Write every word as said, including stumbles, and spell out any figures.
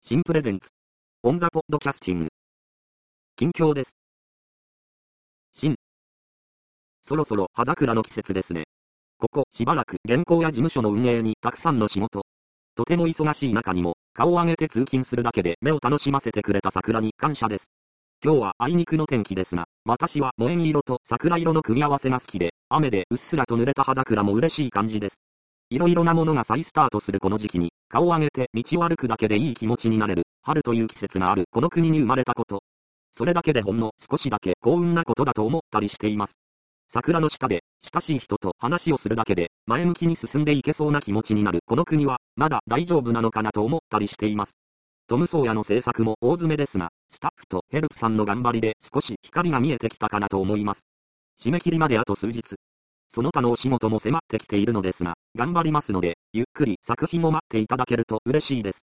新プレゼンツ。オンザポッドキャスティング。近況です。新。そろそろ葉桜の季節ですね。ここしばらく原稿や事務所の運営にたくさんの仕事。とても忙しい中にも顔を上げて通勤するだけで目を楽しませてくれた桜に感謝です。今日はあいにくの天気ですが、私は萌え色と桜色の組み合わせが好きで、雨でうっすらと濡れた葉桜も嬉しい感じです。いろいろなものが再スタートするこの時期に、顔を上げて道を歩くだけでいい気持ちになれる、春という季節があるこの国に生まれたこと。それだけでほんの少しだけ幸運なことだと思ったりしています。桜の下で、親しい人と話をするだけで、前向きに進んでいけそうな気持ちになるこの国は、まだ大丈夫なのかなと思ったりしています。トム・ソーヤの制作も大詰めですが、スタッフとヘルプさんの頑張りで少し光が見えてきたかなと思います。締め切りまであと数日。その他のお仕事も迫ってきているのですが、頑張りますので、ゆっくり作品を待っていただけると嬉しいです。